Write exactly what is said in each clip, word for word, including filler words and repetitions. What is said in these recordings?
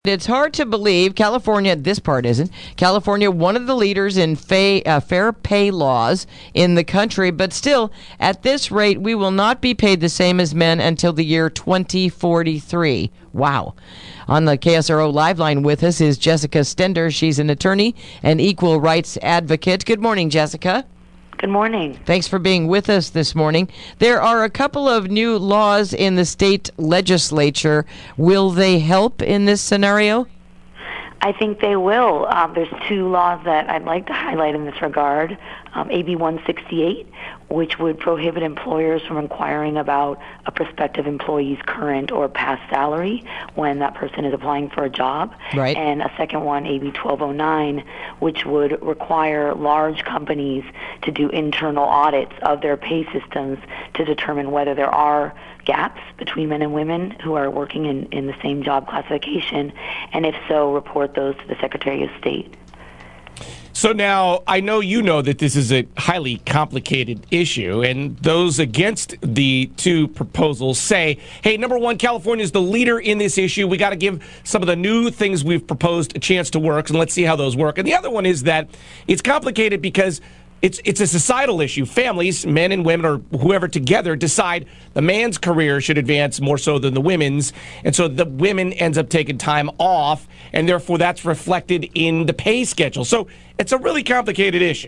It's hard to believe California, this part isn't, California, one of the leaders in fa- uh, fair pay laws in the country, but still, at this rate, we will not be paid the same as men until the year twenty forty-three. Wow. On the K S R O Live line with us is Jessica Stender. She's an attorney and equal rights advocate. Good morning, Jessica. Good morning. Thanks for being with us this morning. There are a couple of new laws in the state legislature. Will they help in this scenario? I think they will. Um, there's two laws that I'd like to highlight in this regard. Um, A B one sixty-eight, which would prohibit employers from inquiring about a prospective employee's current or past salary when that person is applying for a job. Right. And a second one, A B twelve oh nine, which would require large companies to do internal audits of their pay systems to determine whether there are gaps between men and women who are working in, in the same job classification, and if so, report those to the Secretary of State. So now, I know you know that this is a highly complicated issue, and those against the two proposals say, hey, number one, California is the leader in this issue. We got to give some of the new things we've proposed a chance to work, and let's see how those work. And the other one is that it's complicated because It's it's a societal issue. Families, men and women, or whoever together, decide the man's career should advance more so than the women's. And so the women ends up taking time off, and therefore that's reflected in the pay schedule. So it's a really complicated issue.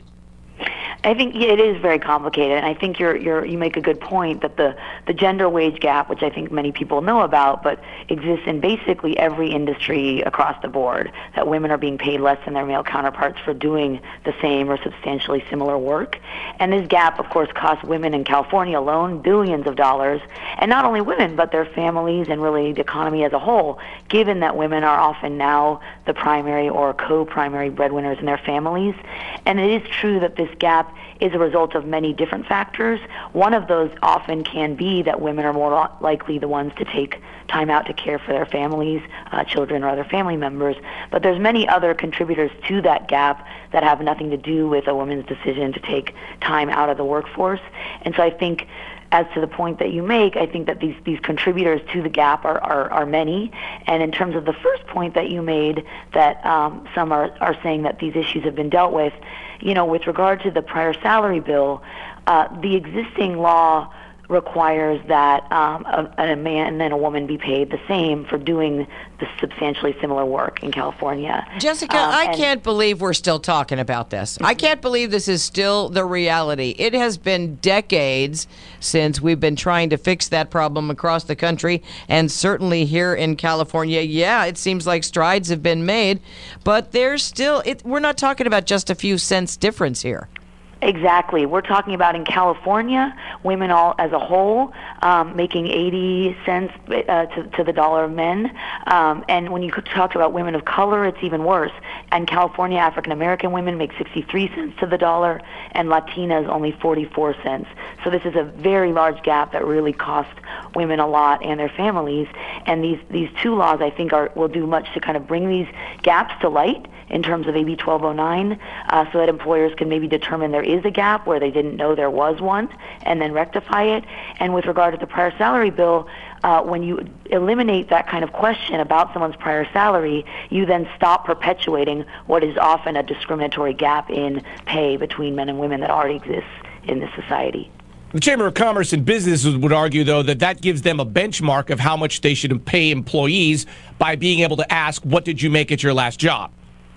I think yeah, it is very complicated, and I think you're, you're, you make a good point that the, the gender wage gap, which I think many people know about, but exists in basically every industry across the board, that women are being paid less than their male counterparts for doing the same or substantially similar work. And this gap, of course, costs women in California alone billions of dollars, and not only women, but their families and really the economy as a whole, given that women are often now the primary or co-primary breadwinners in their families. And it is true that this gap is a result of many different factors. One of those often can be that women are more likely the ones to take time out to care for their families, uh, children or other family members. But there's many other contributors to that gap that have nothing to do with a woman's decision to take time out of the workforce. And so I think, as to the point that you make, I think that these, these contributors to the gap are, are, are many. And in terms of the first point that you made, that um, some are, are saying that these issues have been dealt with, you know, with regard to the prior salary bill, uh, the existing law requires that um, a, a man and a woman be paid the same for doing the substantially similar work in California. Jessica, um, I can't believe we're still talking about this. I can't believe this is still the reality. It has been decades since we've been trying to fix that problem across the country, and certainly here in California, yeah, it seems like strides have been made, but there's still, it, we're not talking about just a few cents difference here. Exactly. We're talking about in California, women all as a whole um, making eighty cents uh, to, to the dollar of men. Um, and when you talk about women of color, it's even worse. In California, African American women make sixty-three cents to the dollar, and Latinas only forty-four cents. So this is a very large gap that really costs women a lot and their families. And these, these two laws, I think, are will do much to kind of bring these gaps to light in terms of A B twelve oh nine, uh, so that employers can maybe determine there is a gap where they didn't know there was one, and then rectify it. And with regard to the prior salary bill, uh, when you eliminate that kind of question about someone's prior salary, you then stop perpetuating what is often a discriminatory gap in pay between men and women that already exists in this society. The Chamber of Commerce and Business would argue, though, that that gives them a benchmark of how much they should pay employees by being able to ask, what did you make at your last job?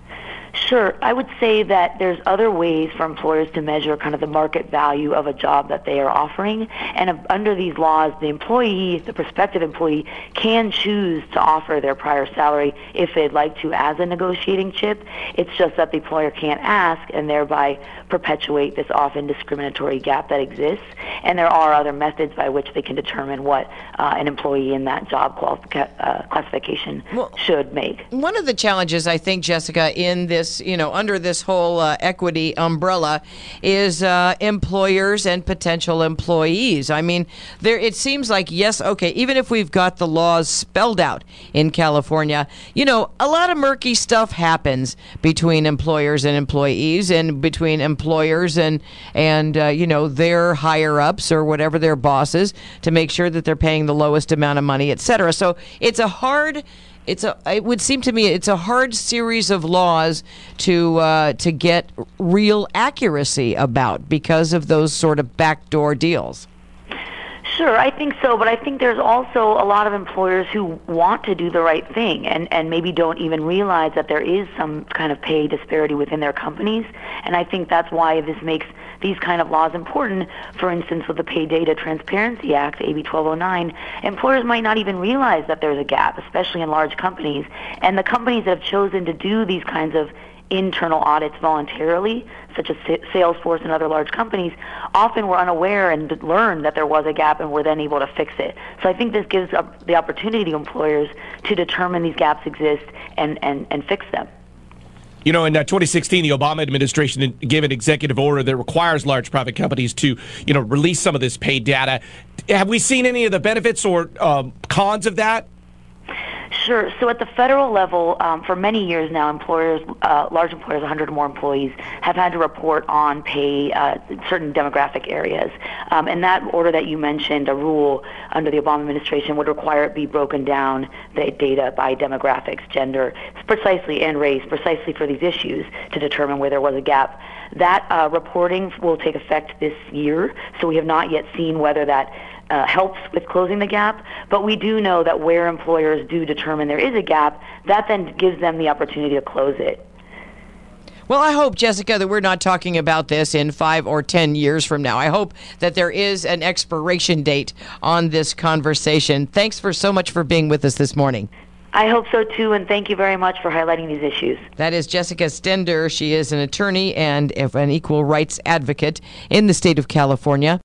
Sure. I would say that there's other ways for employers to measure kind of the market value of a job that they are offering. And uh, under these laws, the employee, the prospective employee, can choose to offer their prior salary if they'd like to as a negotiating chip. It's just that the employer can't ask and thereby perpetuate this often discriminatory gap that exists. And there are other methods by which they can determine what uh, an employee in that job qualifi- uh, classification well, should make. One of the challenges, I think, Jessica, in this you know, under this whole uh, equity umbrella is uh, employers and potential employees. I mean, there it seems like, yes, okay, even if we've got the laws spelled out in California, you know, a lot of murky stuff happens between employers and employees, and between employers and, and uh, you know, their higher-ups or whatever, their bosses, to make sure that they're paying the lowest amount of money, et cetera. So it's a hard It's a. It would seem to me it's a hard series of laws to uh, to get real accuracy about because of those sort of backdoor deals. Sure, I think so, but I think there's also a lot of employers who want to do the right thing and, and maybe don't even realize that there is some kind of pay disparity within their companies, and I think that's why this makes these kind of laws important. For instance, with the Pay Data Transparency Act, A B twelve oh nine, employers might not even realize that there's a gap, especially in large companies, and the companies that have chosen to do these kinds of internal audits voluntarily, such as Salesforce and other large companies, often were unaware and learned that there was a gap and were then able to fix it. So I think this gives up the opportunity to employers to determine these gaps exist and, and, and fix them. You know, in uh, twenty sixteen, the Obama administration gave an executive order that requires large private companies to, you know, release some of this paid data. Have we seen any of the benefits or um, cons of that? Sure. So at the federal level, um, for many years now, employers, uh, large employers, one hundred or more employees, have had to report on pay uh, certain demographic areas. Um, and that order that you mentioned, a rule under the Obama administration, would require it be broken down, the data by demographics, gender, precisely, and race, precisely for these issues to determine where there was a gap. That uh, reporting will take effect this year, so we have not yet seen whether that Uh, helps with closing the gap, but we do know that where employers do determine there is a gap, that then gives them the opportunity to close it. Well, I hope, Jessica, that we're not talking about this in five or ten years from now. I hope that there is an expiration date on this conversation. Thanks for so much for being with us this morning. I hope so, too, and thank you very much for highlighting these issues. That is Jessica Stender. She is an attorney and an equal rights advocate in the state of California.